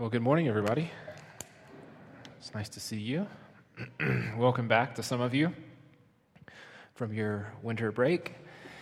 Well, good morning, everybody. It's nice to see you. Welcome back to some of you from your winter break.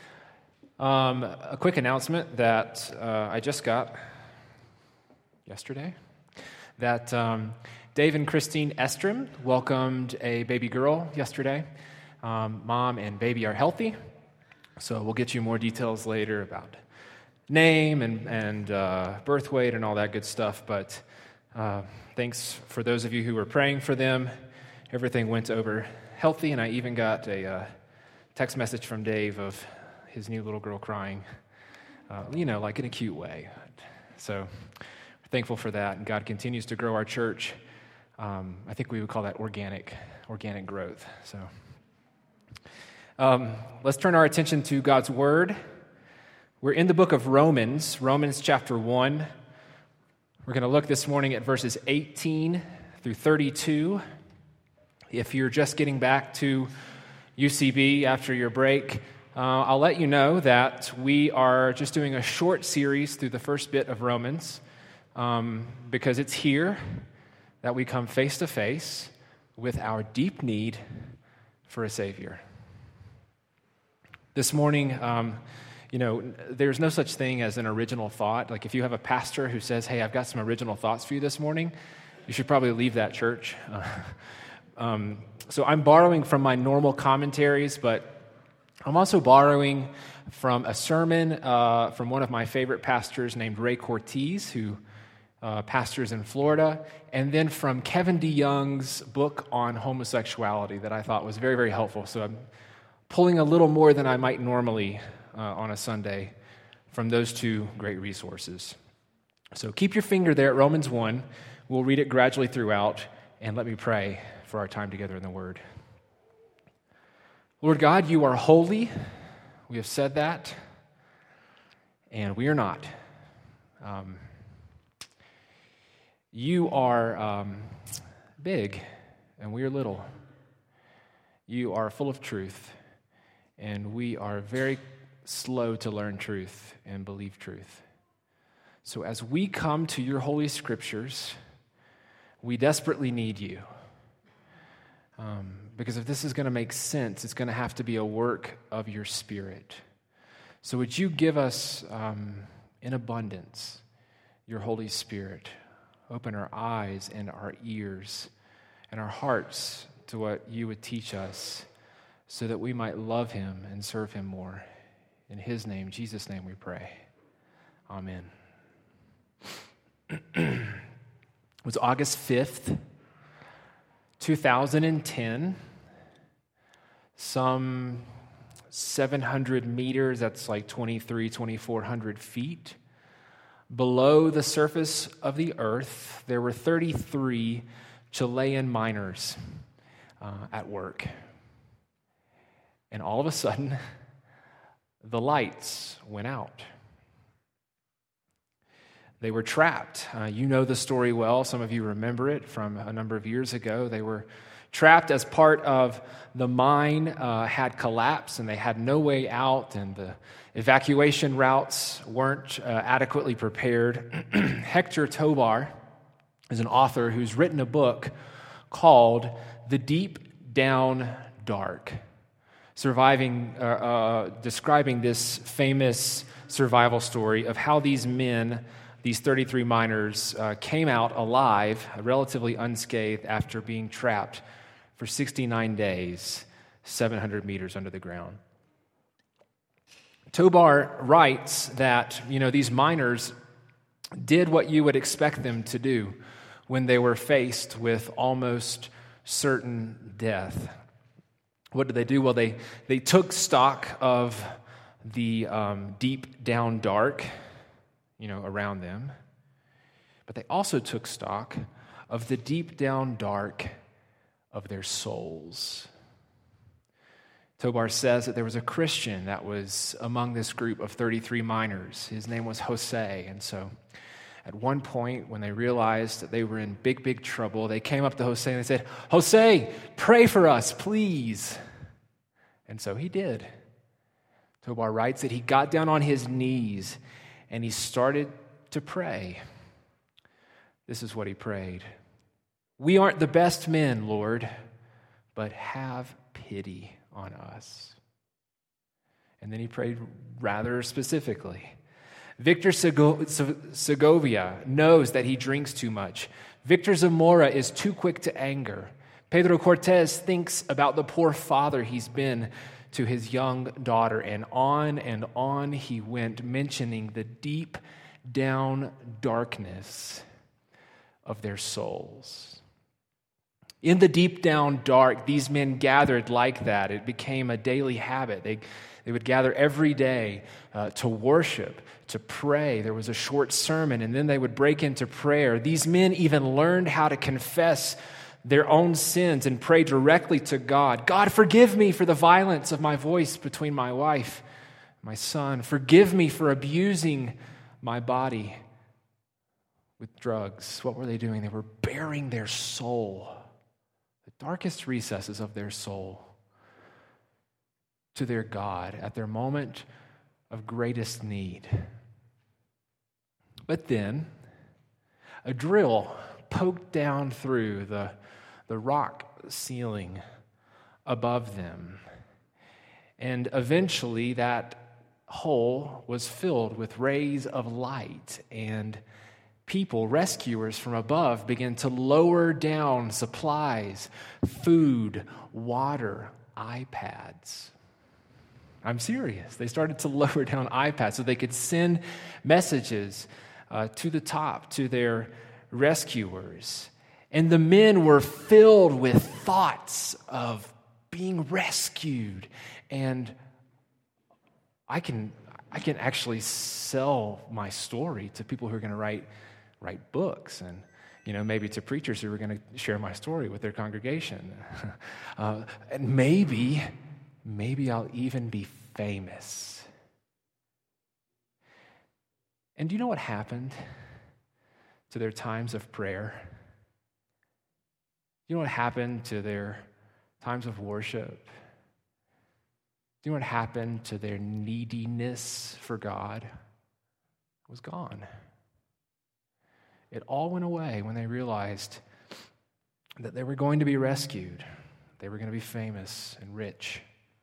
A quick announcement that I just got yesterday, that Dave and Christine Estrom welcomed a baby girl yesterday. Mom and baby are healthy, so we'll get you more details later about name and birth weight and all that good stuff, but thanks for those of you who were praying for them. Everything went over healthy, and I even got a text message from Dave of his new little girl crying, like in a cute way. So we're thankful for that, and God continues to grow our church. I think we would call that organic growth. So let's turn our attention to God's Word. We're in the book of Romans chapter 1. We're going to look this morning at verses 18 through 32. If you're just getting back to UCB after your break, I'll let you know that we are just doing a short series through the first bit of Romans because it's here that we come face to face with our deep need for a Savior. This morning, there's no such thing as an original thought. Like if you have a pastor who says, hey, I've got some original thoughts for you this morning, you should probably leave that church. So I'm borrowing from my normal commentaries, but I'm also borrowing from a sermon from one of my favorite pastors named Ray Cortez, who pastors in Florida, and then from Kevin DeYoung's book on homosexuality that I thought was very, very helpful. So I'm pulling a little more than I might normally on a Sunday from those two great resources. So keep your finger there at Romans 1. We'll read it gradually throughout, and let me pray for our time together in the Word. Lord God, you are holy. We have said that, and we are not. You are big, and we are little. You are full of truth, and we are very slow to learn truth and believe truth. So as we come to your holy scriptures, we desperately need you. Because if this is going to make sense, it's going to have to be a work of your Spirit. So would you give us in abundance your Holy Spirit? Open our eyes and our ears and our hearts to what you would teach us so that we might love him and serve him more. In his name, Jesus' name we pray. Amen. It was August 5th, 2010. Some 700 meters, that's like 2,400 feet. Below the surface of the earth, there were 33 Chilean miners at work. And all of a sudden, the lights went out. They were trapped. You know the story well. Some of you remember it from a number of years ago. They were trapped as part of the mine had collapsed, and they had no way out, and the evacuation routes weren't adequately prepared. Hector Tovar is an author who's written a book called The Deep Down Dark, describing this famous survival story of how these men, these 33 miners, came out alive, relatively unscathed, after being trapped for 69 days, 700 meters under the ground. Tovar writes that, these miners did what you would expect them to do when they were faced with almost certain death. What did they do? Well, they took stock of the deep down dark, around them. But they also took stock of the deep down dark of their souls. Tovar says that there was a Christian that was among this group of 33 miners. His name was Jose. And so at one point, when they realized that they were in big, big trouble, they came up to Jose and they said, "Jose, pray for us, please." And so he did. Tovar writes that he got down on his knees and he started to pray. This is what he prayed. We aren't the best men, Lord, but have pity on us. And then he prayed rather specifically. Victor Segovia knows that he drinks too much. Victor Zamora is too quick to anger. Pedro Cortez thinks about the poor father he's been to his young daughter, and on he went, mentioning the deep down darkness of their souls. In the deep down dark, these men gathered like that. It became a daily habit. They would gather every day to worship, to pray. There was a short sermon, and then they would break into prayer. These men even learned how to confess their own sins and pray directly to God. God, forgive me for the violence of my voice between my wife, my son. Forgive me for abusing my body with drugs. What were they doing? They were bearing their soul, the darkest recesses of their soul, to their God at their moment of greatest need. But then a drill poked down through the rock ceiling above them. And eventually that hole was filled with rays of light, and people, rescuers from above, began to lower down supplies, food, water, iPads. I'm serious. They started to lower down iPads so they could send messages to the top, to their rescuers. And the men were filled with thoughts of being rescued. And I can actually sell my story to people who are going to write books, and maybe to preachers who are going to share my story with their congregation. And maybe I'll even be famous. And do you know what happened to their times of prayer? You know what happened to their times of worship? Do you know what happened to their neediness for God? It was gone. It all went away when they realized that they were going to be rescued. They were going to be famous and rich.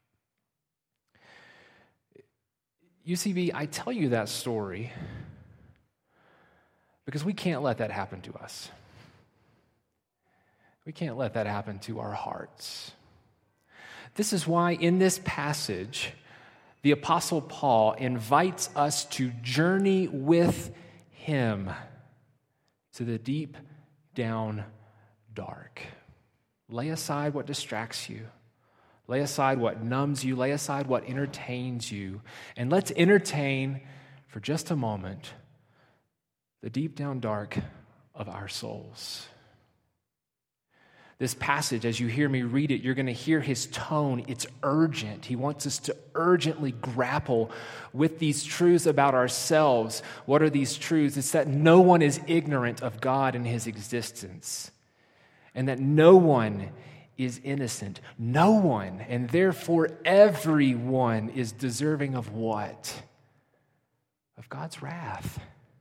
UCB, I tell you that story because we can't let that happen to us. We can't let that happen to our hearts. This is why in this passage, the Apostle Paul invites us to journey with him to the deep down dark. Lay aside what distracts you. Lay aside what numbs you. Lay aside what entertains you. And let's entertain for just a moment the deep down dark of our souls. This passage, as you hear me read it, you're going to hear his tone. It's urgent. He wants us to urgently grapple with these truths about ourselves. What are these truths? It's that no one is ignorant of God and his existence, and that no one is innocent. No one, and therefore everyone, is deserving of what? Of God's wrath.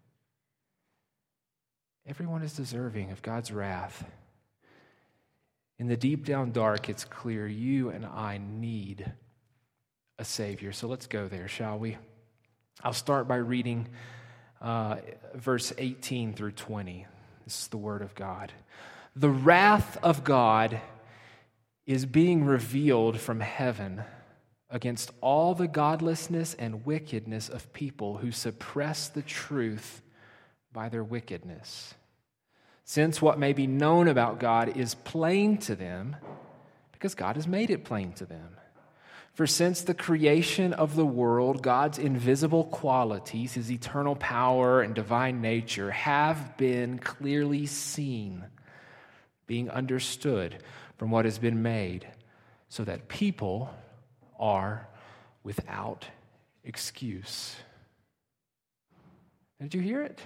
Everyone is deserving of God's wrath. In the deep down dark, it's clear you and I need a Savior. So let's go there, shall we? I'll start by reading verse 18 through 20. This is the Word of God. The wrath of God is being revealed from heaven against all the godlessness and wickedness of people who suppress the truth by their wickedness. Since what may be known about God is plain to them, because God has made it plain to them. For since the creation of the world, God's invisible qualities, his eternal power and divine nature, have been clearly seen, being understood from what has been made, so that people are without excuse. Did you hear it?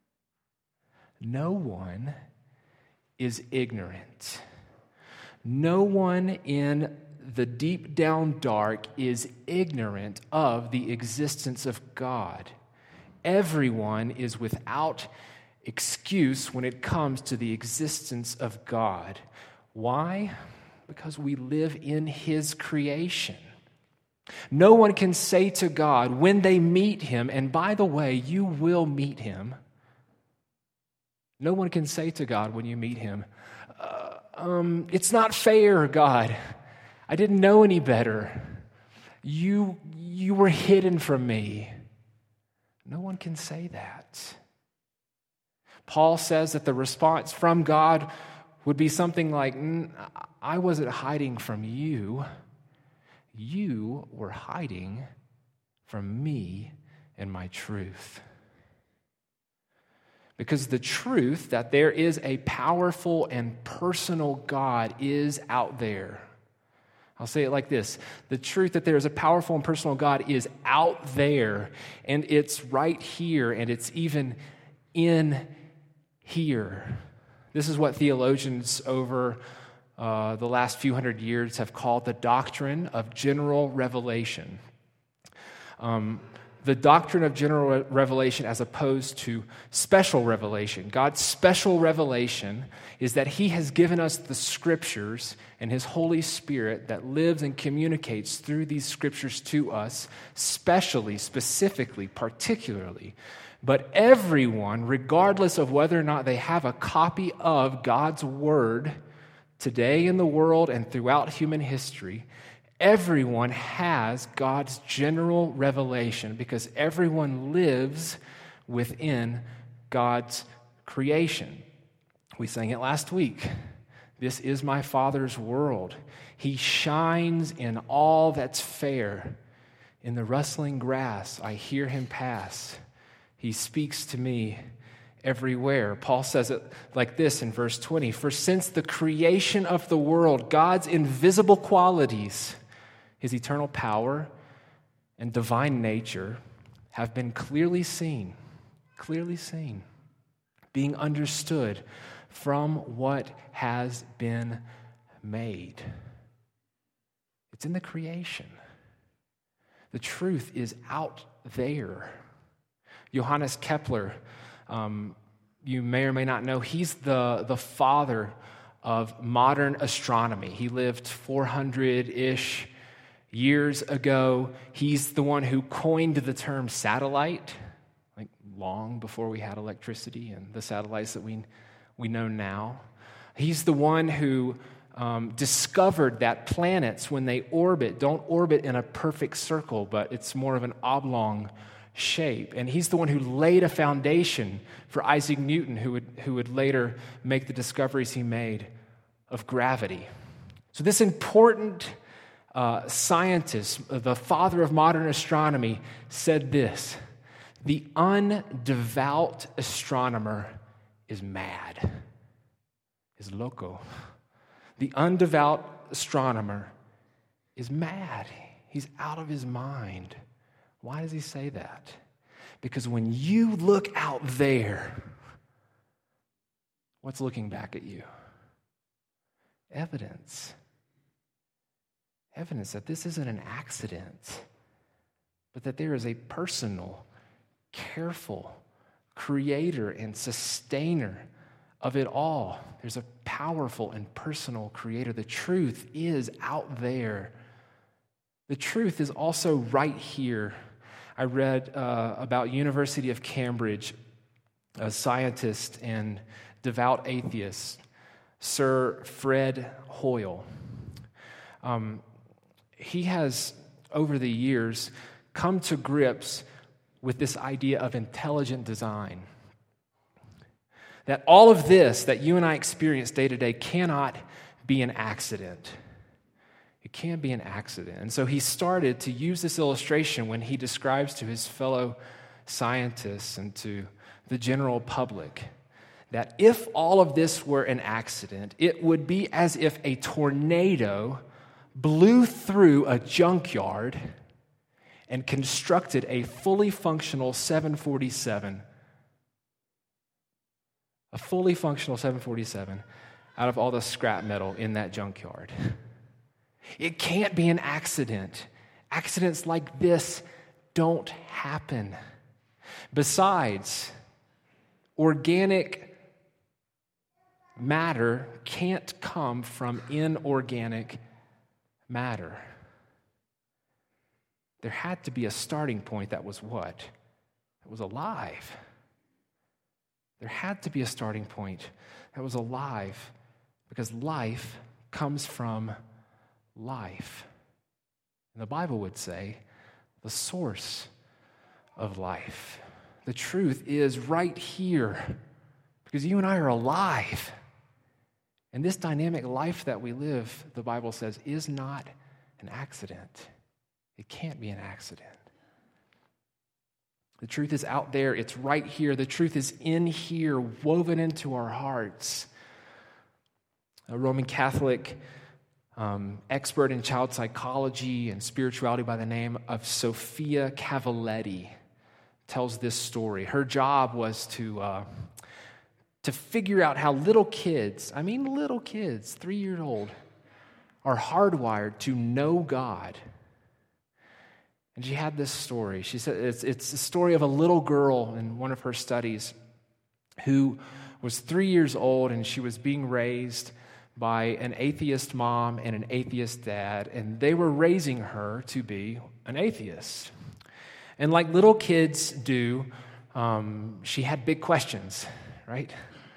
No one is ignorant. No one in the deep down dark is ignorant of the existence of God. Everyone is without excuse when it comes to the existence of God. Why? Because we live in His creation. No one can say to God when they meet Him, and by the way, you will meet Him. No one can say to God when you meet Him, it's not fair, God. I didn't know any better. You were hidden from me. No one can say that. Paul says that the response from God would be something like, I wasn't hiding from you. You were hiding from me and my truth. Because the truth that there is a powerful and personal God is out there. I'll say it like this. The truth that there is a powerful and personal God is out there, and it's right here, and it's even in here. This is what theologians over the last few hundred years have called the doctrine of general revelation. The doctrine of general revelation as opposed to special revelation. God's special revelation is that He has given us the Scriptures and His Holy Spirit that lives and communicates through these Scriptures to us, specially, specifically, particularly. But everyone, regardless of whether or not they have a copy of God's Word today in the world and throughout human history, everyone has God's general revelation because everyone lives within God's creation. We sang it last week. This is my Father's world. He shines in all that's fair. In the rustling grass, I hear Him pass. He speaks to me everywhere. Paul says it like this in verse 20. For since the creation of the world, God's invisible qualities, His eternal power and divine nature, have been clearly seen, being understood from what has been made. It's in the creation. The truth is out there. Johannes Kepler, you may or may not know, he's the father of modern astronomy. He lived 400-ish years ago. He's the one who coined the term satellite, like long before we had electricity and the satellites that we know now. He's the one who discovered that planets, when they orbit, don't orbit in a perfect circle, but it's more of an oblong shape. And he's the one who laid a foundation for Isaac Newton, who would later make the discoveries he made of gravity. So this important scientist, the father of modern astronomy, said this: the undevout astronomer is mad, is loco. The undevout astronomer is mad. He's out of his mind. Why does he say that? Because when you look out there, what's looking back at you? Evidence. Evidence that this isn't an accident, but that there is a personal, careful creator and sustainer of it all. There's a powerful and personal creator. The truth is out there. The truth is also right here. I read about University of Cambridge, a scientist and devout atheist, Sir Fred Hoyle. He has, over the years, come to grips with this idea of intelligent design. That all of this that you and I experience day to day cannot be an accident. It can't be an accident. And so he started to use this illustration when he describes to his fellow scientists and to the general public that if all of this were an accident, it would be as if a tornado blew through a junkyard and constructed a fully functional 747. A fully functional 747 out of all the scrap metal in that junkyard. It can't be an accident. Accidents like this don't happen. Besides, Organic matter can't come from inorganic matter. There had to be a starting point that was what? That was alive. There had to be a starting point that was alive, because life comes from life. And the Bible would say, the source of life. The truth is right here, because you and I are alive. And this dynamic life that we live, the Bible says, is not an accident. It can't be an accident. The truth is out there. It's right here. The truth is in here, woven into our hearts. A Roman Catholic expert in child psychology and spirituality by the name of Sophia Cavalletti tells this story. Her job was to figure out how little kids, 3 years old, are hardwired to know God. And she had this story. She said it's the story of a little girl in one of her studies who was 3 years old, and she was being raised by an atheist mom and an atheist dad, and they were raising her to be an atheist. And like little kids do, she had big questions, right?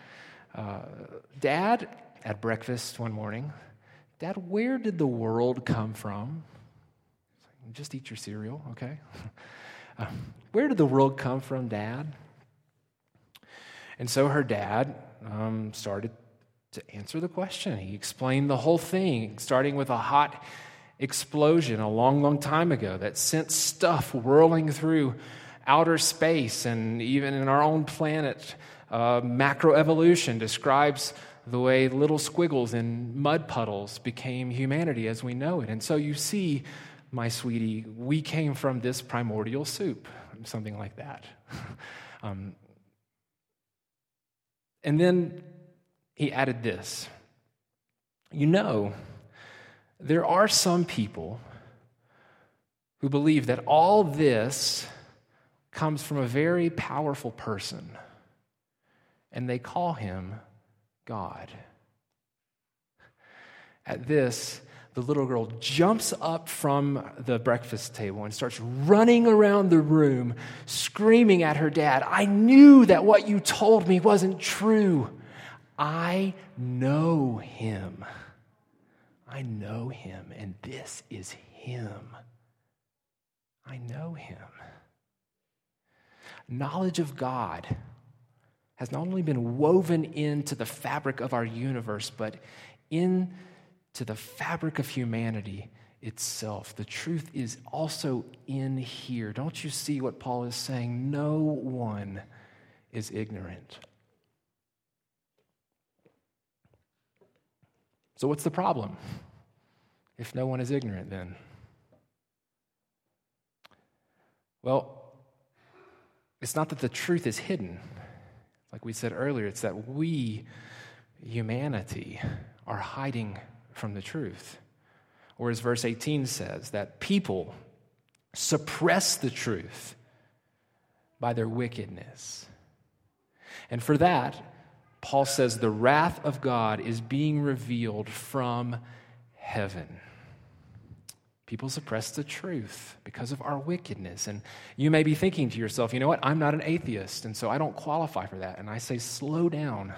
Dad, at breakfast one morning, Dad, where did the world come from? Just eat your cereal, okay? Where did the world come from, Dad? And so her dad started to answer the question. He explained the whole thing, starting with a hot explosion a long, long time ago that sent stuff whirling through outer space, and even in our own planet. Macroevolution describes the way little squiggles in mud puddles became humanity as we know it. And so you see, my sweetie, we came from this primordial soup, something like that. And then he added this. There are some people who believe that all this comes from a very powerful person, and they call him God. At this, the little girl jumps up from the breakfast table and starts running around the room, screaming at her dad, "I knew that what you told me wasn't true. I know him. I know him, and this is him. I know him." Knowledge of God has not only been woven into the fabric of our universe, but into the fabric of humanity itself. The truth is also in here. Don't you see what Paul is saying? No one is ignorant. So what's the problem if no one is ignorant then? Well, it's not that the truth is hidden. Like we said earlier, it's that we, humanity, are hiding from the truth. Or as verse 18 says, that people suppress the truth by their wickedness. And for that, Paul says the wrath of God is being revealed from heaven. People suppress the truth because of our wickedness. And you may be thinking to yourself, you know what, I'm not an atheist, and so I don't qualify for that. And I say, slow down.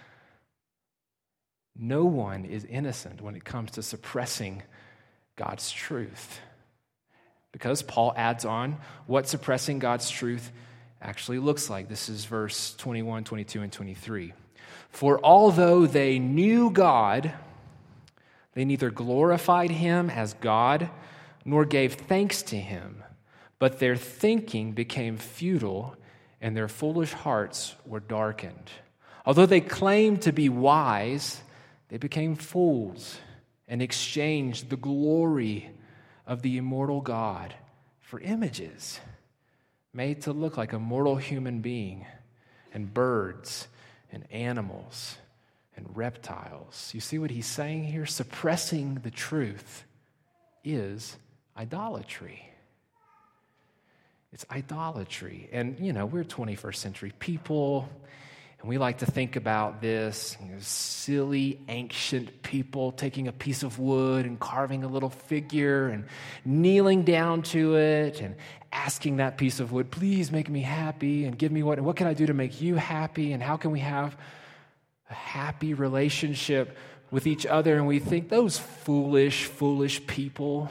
No one is innocent when it comes to suppressing God's truth. Because Paul adds on what suppressing God's truth actually looks like. This is verse 21, 22, and 23. For although they knew God, they neither glorified him as God nor gave thanks to him, but their thinking became futile and their foolish hearts were darkened. Although they claimed to be wise, they became fools and exchanged the glory of the immortal God for images made to look like a mortal human being, and birds and animals and reptiles. You see what he's saying here? Suppressing the truth is idolatry. It's idolatry. And, we're 21st century people. And we like to think about this, silly, ancient people taking a piece of wood and carving a little figure and kneeling down to it and asking that piece of wood, please make me happy and give me what can I do to make you happy, and how can we have a happy relationship with each other? And we think, those foolish people.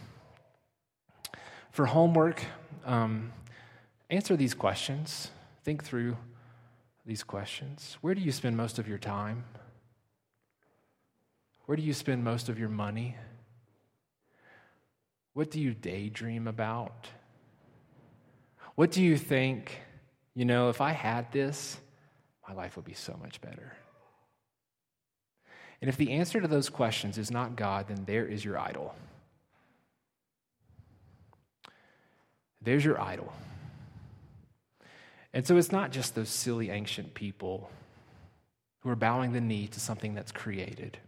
For homework, answer these questions. Think through these questions. Where do you spend most of your time? Where do you spend most of your money? What do you daydream about? What do you think, if I had this, my life would be so much better? And if the answer to those questions is not God, then there is your idol. There's your idol. And so it's not just those silly ancient people who are bowing the knee to something that's created.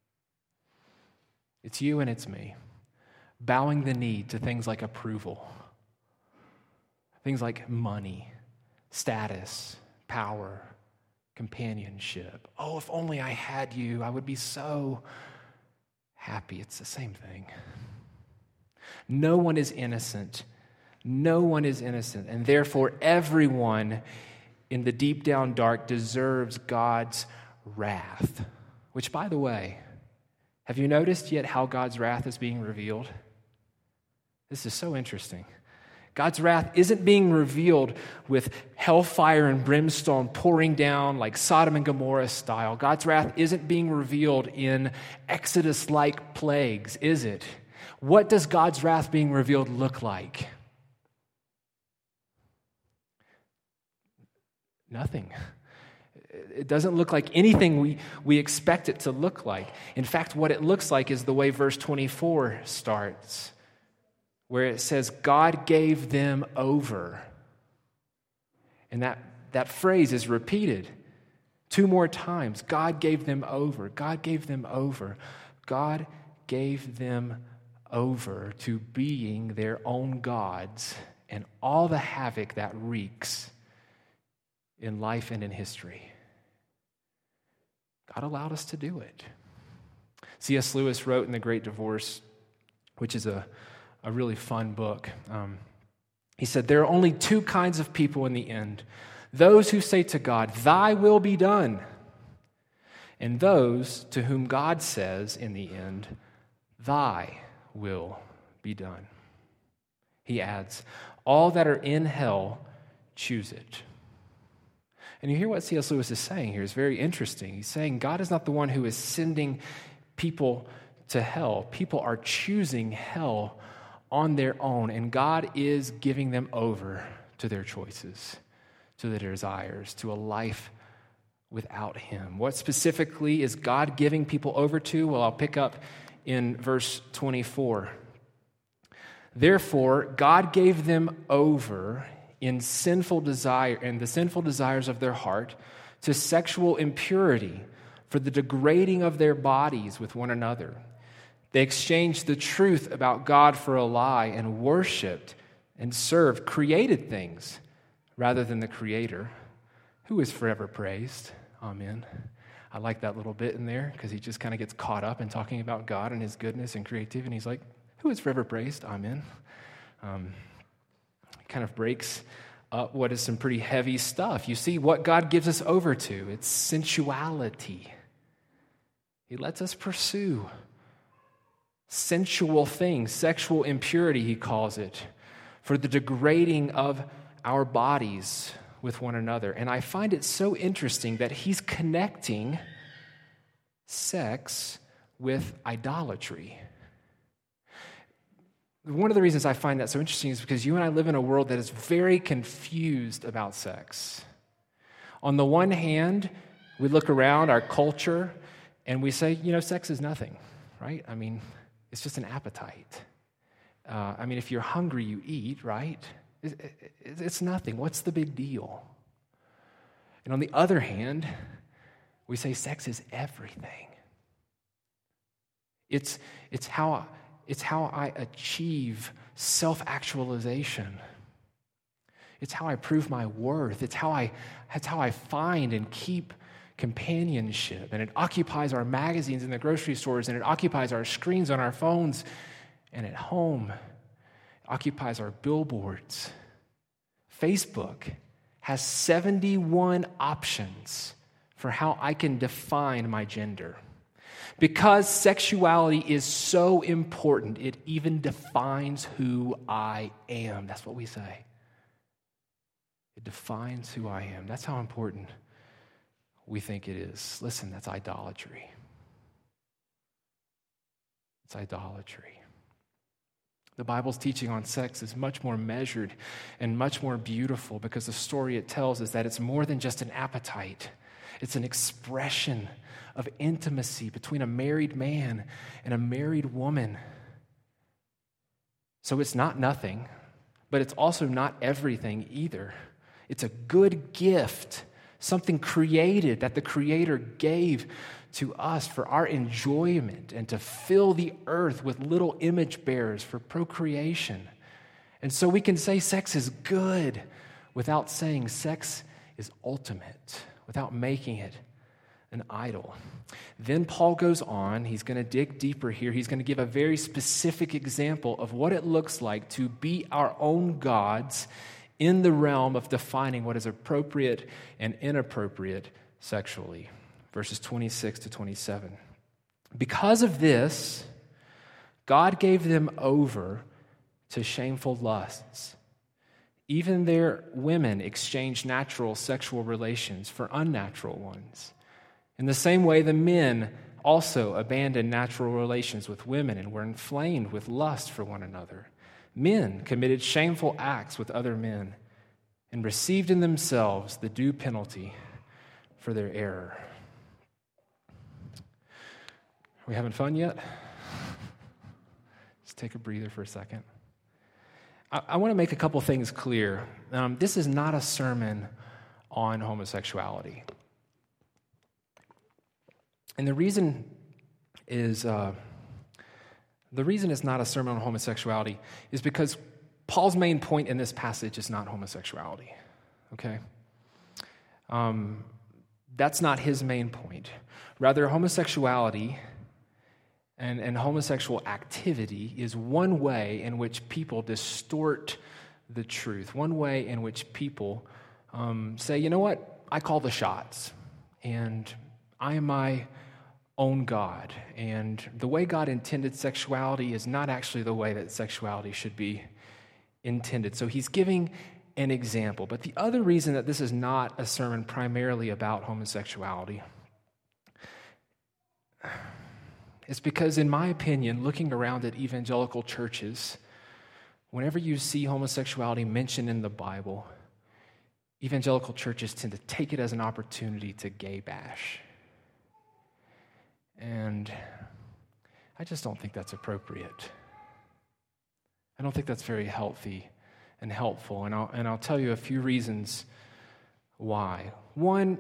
It's you and it's me, bowing the knee to things like approval, things like money, status, power, companionship. Oh, if only I had you, I would be so happy. It's the same thing. No one is innocent. No one is innocent, and therefore everyone in the deep down dark deserves God's wrath. Which, by the way, have you noticed yet how God's wrath is being revealed? This is so interesting. God's wrath isn't being revealed with hellfire and brimstone pouring down like Sodom and Gomorrah style. God's wrath isn't being revealed in Exodus-like plagues, is it? What does God's wrath being revealed look like? Nothing. It doesn't look like anything we expect it to look like. In fact, what it looks like is the way verse 24 starts, where it says, God gave them over. And that phrase is repeated 2 more times. God gave them over. God gave them over. God gave them over to being their own gods and all the havoc that wreaks in life and in history. God allowed us to do it. C.S. Lewis wrote in The Great Divorce, which is a really fun book. He said, there are only 2 kinds of people in the end. Those who say to God, thy will be done. And those to whom God says in the end, thy will be done. He adds, all that are in hell choose it. And you hear what C.S. Lewis is saying here is very interesting. He's saying God is not the one who is sending people to hell. People are choosing hell on their own, and God is giving them over to their choices, to their desires, to a life without Him. What specifically is God giving people over to? Well, I'll pick up in verse 24. Therefore, God gave them over in sinful desire and the sinful desires of their heart to sexual impurity for the degrading of their bodies with one another. They exchanged the truth about God for a lie and worshiped and served created things rather than the Creator, who is forever praised. Amen. I like that little bit in there because he just kind of gets caught up in talking about God and His goodness and creativity. And he's like, who is forever praised? Amen. Kind of breaks up what is some pretty heavy stuff. You see what God gives us over to. It's sensuality. He lets us pursue sensual things, sexual impurity, he calls it, for the degrading of our bodies with one another. And I find it so interesting that he's connecting sex with idolatry. One of the reasons I find that so interesting is because you and I live in a world that is very confused about sex. On the one hand, we look around our culture and we say, sex is nothing, right? I mean, it's just an appetite. If you're hungry, you eat, right? It's nothing. What's the big deal? And on the other hand, we say sex is everything. It's how I achieve self-actualization. It's how I prove my worth. It's how I find and keep companionship. And it occupies our magazines in the grocery stores, and it occupies our screens on our phones, and at home, it occupies our billboards. Facebook has 71 options for how I can define my gender. Because sexuality is so important, it even defines who I am. That's what we say. It defines who I am. That's how important we think it is. Listen, that's idolatry. It's idolatry. The Bible's teaching on sex is much more measured and much more beautiful because the story it tells is that it's more than just an appetite. It's an expression of intimacy between a married man and a married woman. So it's not nothing, but it's also not everything either. It's a good gift, something created that the Creator gave to us for our enjoyment and to fill the earth with little image bearers for procreation. And so we can say sex is good without saying sex is ultimate, without making it an idol. Then Paul goes on. He's going to dig deeper here. He's going to give a very specific example of what it looks like to be our own gods in the realm of defining what is appropriate and inappropriate sexually. Verses 26 to 27. Because of this, God gave them over to shameful lusts. Even their women exchanged natural sexual relations for unnatural ones. In the same way, the men also abandoned natural relations with women and were inflamed with lust for one another. Men committed shameful acts with other men and received in themselves the due penalty for their error. Are we having fun yet? Just take a breather for a second. I want to make a couple things clear. This is not a sermon on homosexuality. And the reason it's not a sermon on homosexuality is because Paul's main point in this passage is not homosexuality, okay? That's not his main point. Rather, homosexuality and homosexual activity is one way in which people distort the truth, one way in which people say, you know what, I call the shots, and I am my own God, and the way God intended sexuality is not actually the way that sexuality should be intended. So he's giving an example. But the other reason that this is not a sermon primarily about homosexuality is because, in my opinion, looking around at evangelical churches, whenever you see homosexuality mentioned in the Bible, evangelical churches tend to take it as an opportunity to gay bash. And I just don't think that's appropriate. I don't think that's very healthy and helpful. And I'll tell you a few reasons why. One,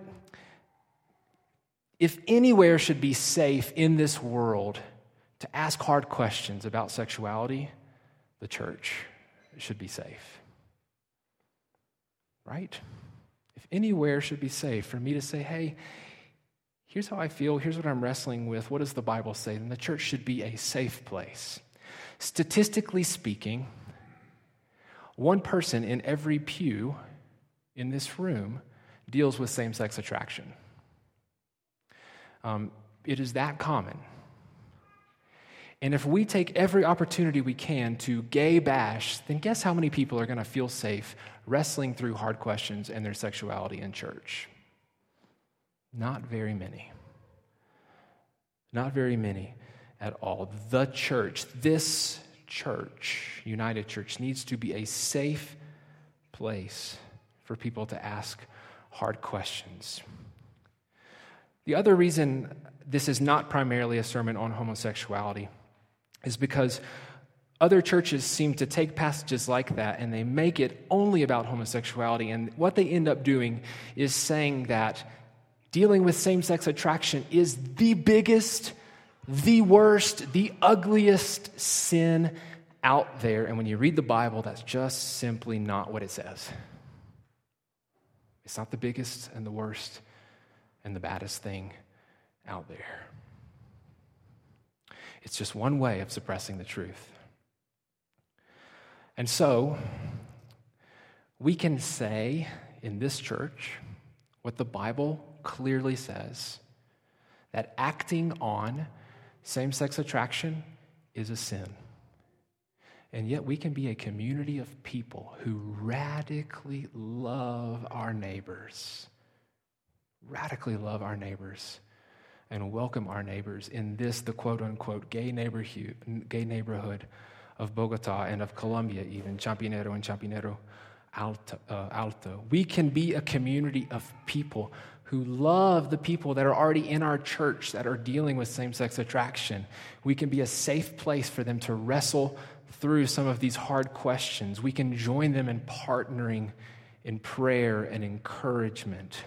if anywhere should be safe in this world to ask hard questions about sexuality, the church should be safe. Right? If anywhere should be safe for me to say, hey, here's how I feel, here's what I'm wrestling with, what does the Bible say? Then the church should be a safe place. Statistically speaking, one person in every pew in this room deals with same-sex attraction. It is that common. And if we take every opportunity we can to gay bash, then guess how many people are going to feel safe wrestling through hard questions and their sexuality in church? Not very many. Not very many at all. The church, this church, United Church, needs to be a safe place for people to ask hard questions. The other reason this is not primarily a sermon on homosexuality is because other churches seem to take passages like that and they make it only about homosexuality, and what they end up doing is saying that dealing with same-sex attraction is the biggest, the worst, the ugliest sin out there. And when you read the Bible, that's just simply not what it says. It's not the biggest and the worst and the baddest thing out there. It's just one way of suppressing the truth. And so, we can say in this church what the Bible clearly says, that acting on same-sex attraction is a sin. And yet we can be a community of people who radically love our neighbors, and welcome our neighbors in this, the quote-unquote gay neighborhood of Bogota and of Colombia, even Champinero and Champinero Alto. We can be a community of people who love the people that are already in our church that are dealing with same-sex attraction. We can be a safe place for them to wrestle through some of these hard questions. We can join them in partnering in prayer and encouragement.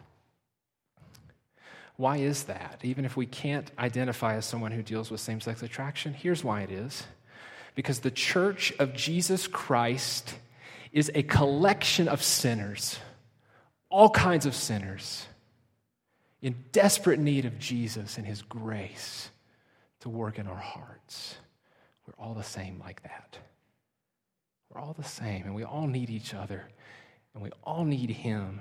Why is that? Even if we can't identify as someone who deals with same-sex attraction, here's why it is. Because the church of Jesus Christ is a collection of sinners, all kinds of sinners, in desperate need of Jesus and his grace to work in our hearts. We're all the same like that. We're all the same, and we all need each other, and we all need him.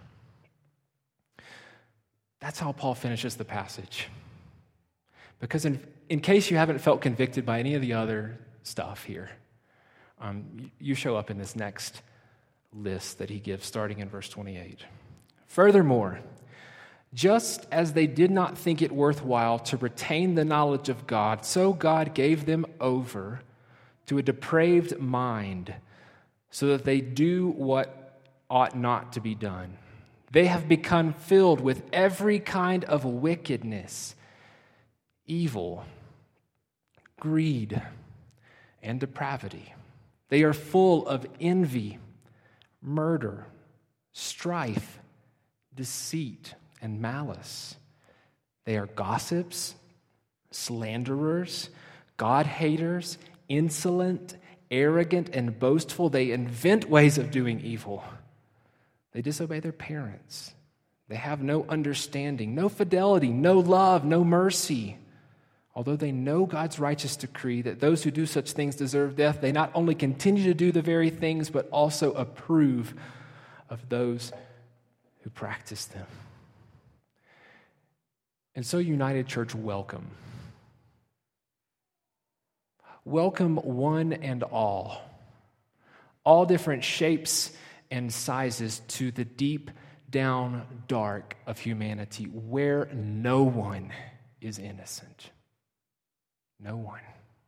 That's how Paul finishes the passage. Because in case you haven't felt convicted by any of the other stuff here, you show up in this next list that he gives starting in verse 28. Furthermore, just as they did not think it worthwhile to retain the knowledge of God, so God gave them over to a depraved mind so that they do what ought not to be done. They have become filled with every kind of wickedness, evil, greed, and depravity. They are full of envy, murder, strife, deceit, and malice. They are gossips, slanderers, God-haters, insolent, arrogant, and boastful. They invent ways of doing evil. They disobey their parents. They have no understanding, no fidelity, no love, no mercy. Although they know God's righteous decree that those who do such things deserve death, they not only continue to do the very things, but also approve of those who practice them. And so, United Church, welcome. Welcome one and all different shapes and sizes, to the deep down dark of humanity where no one is innocent. No one.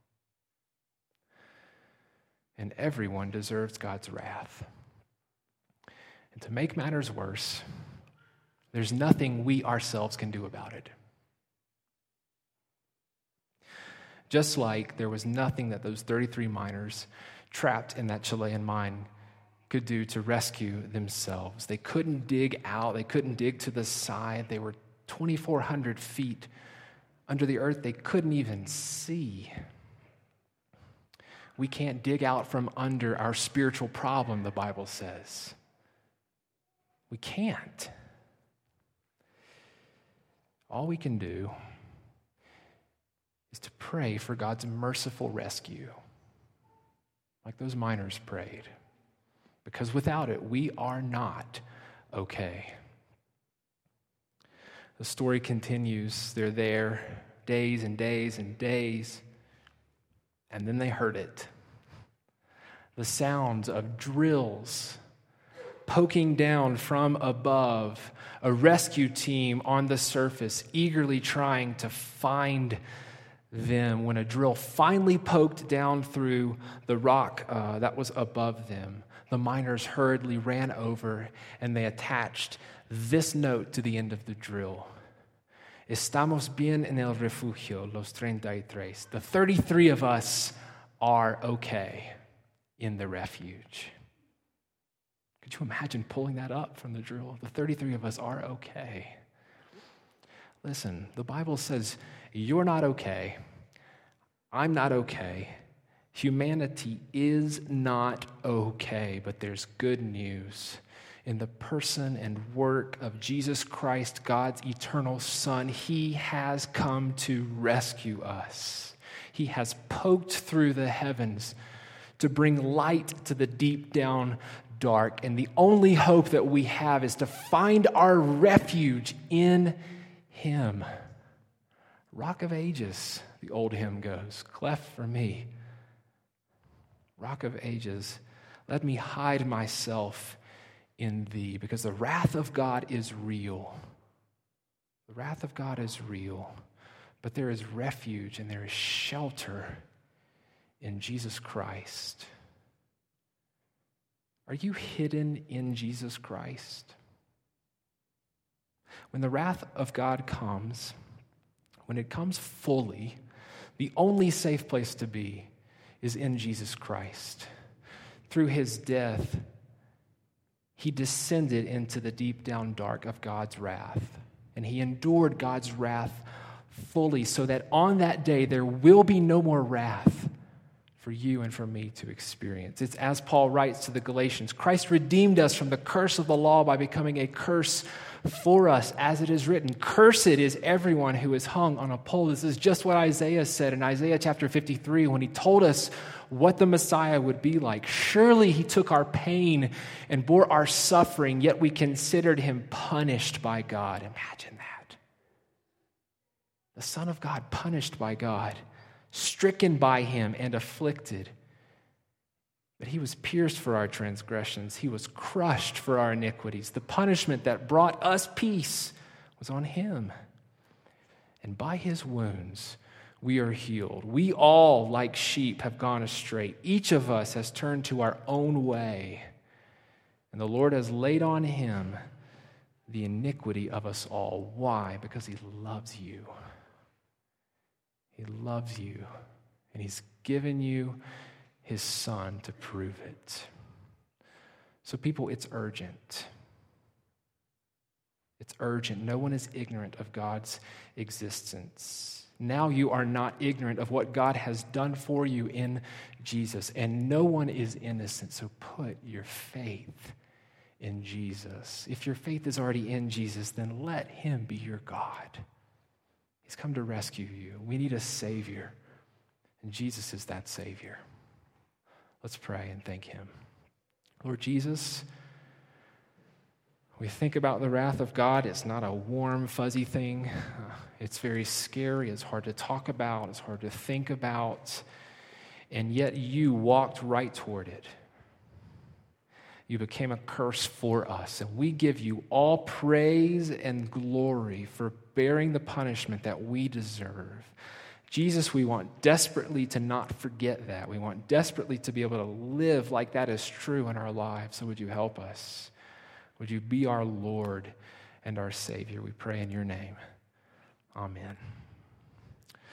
And everyone deserves God's wrath. And to make matters worse, there's nothing we ourselves can do about it. Just like there was nothing that those 33 miners trapped in that Chilean mine could do to rescue themselves. They couldn't dig out. They couldn't dig to the side. They were 2,400 feet under the earth. They couldn't even see. We can't dig out from under our spiritual problem, the Bible says. We can't. All we can do is to pray for God's merciful rescue, like those miners prayed. Because without it, we are not okay. The story continues. They're there days and days and days, and then they heard it. The sounds of drills poking down from above, a rescue team on the surface eagerly trying to find them. When a drill finally poked down through the rock that was above them, the miners hurriedly ran over and they attached this note to the end of the drill. Estamos bien en el refugio, los 33. The 33 of us are okay in the refuge. Could you imagine pulling that up from the drill? The 33 of us are okay. Listen, the Bible says you're not okay. I'm not okay. Humanity is not okay, but there's good news. in the person and work of Jesus Christ, God's eternal Son. He has come to rescue us. He has poked through the heavens to bring light to the deep down dark. And the only hope that we have is to find our refuge in Him. Rock of Ages, the old hymn goes, cleft for me. Rock of Ages, let me hide myself in Thee, because the wrath of God is real. The wrath of God is real, but there is refuge and there is shelter in Jesus Christ. Are you hidden in Jesus Christ? When the wrath of God comes, when it comes fully, the only safe place to be is in Jesus Christ. Through His death, He descended into the deep down dark of God's wrath, and He endured God's wrath fully so that on that day there will be no more wrath for you and for me to experience. It's as Paul writes to the Galatians, Christ redeemed us from the curse of the law by becoming a curse for us, as it is written, cursed is everyone who is hung on a pole. This is just what Isaiah said in Isaiah chapter 53 when he told us what the Messiah would be like. Surely He took our pain and bore our suffering, yet we considered Him punished by God. Imagine that. The Son of God punished by God, stricken by Him and afflicted. But He was pierced for our transgressions. He was crushed for our iniquities. The punishment that brought us peace was on Him. And by His wounds, we are healed. We all, like sheep, have gone astray. Each of us has turned to our own way. And the Lord has laid on Him the iniquity of us all. Why? Because He loves you. He loves you. And He's given you His Son to prove it. So people, it's urgent. It's urgent. No one is ignorant of God's existence. Now you are not ignorant of what God has done for you in Jesus, and no one is innocent. So put your faith in Jesus. If your faith is already in Jesus, then let Him be your God. He's come to rescue you. We need a Savior, and Jesus is that Savior. Let's pray and thank Him. Lord Jesus, we think about the wrath of God. It's not a warm, fuzzy thing. It's very scary. It's hard to talk about. It's hard to think about. And yet You walked right toward it. You became a curse for us. And we give You all praise and glory for bearing the punishment that we deserve. Jesus, we want desperately to not forget that. We want desperately to be able to live like that is true in our lives. So would You help us? Would You be our Lord and our Savior? We pray in Your name. Amen.